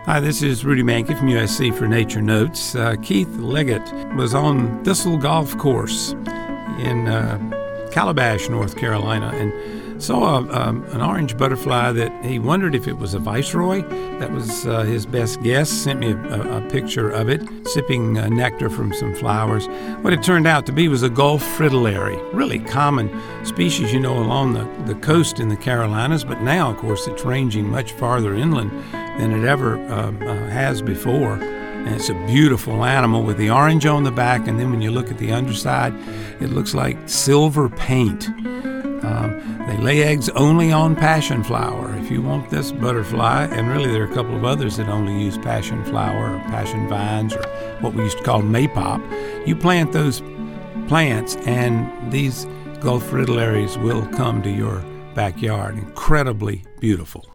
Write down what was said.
Hi, this is Rudy Mankey from USC for Nature Notes. Keith Leggett was on Thistle Golf Course in Calabash, North Carolina, and saw an orange butterfly that he wondered if it was a viceroy. That was his best guess. Sent me a picture of it, sipping nectar from some flowers. What it turned out to be was a Gulf fritillary, really common species, along the coast in the Carolinas, but now, of course, it's ranging much farther inland than it ever has before. And it's a beautiful animal with the orange on the back, and then when you look at the underside, it looks like silver paint. They lay eggs only on passion flower. If you want this butterfly, and really there are a couple of others that only use passion flower or passion vines or what we used to call maypop, you plant those plants and these Gulf fritillaries will come to your backyard. Incredibly beautiful.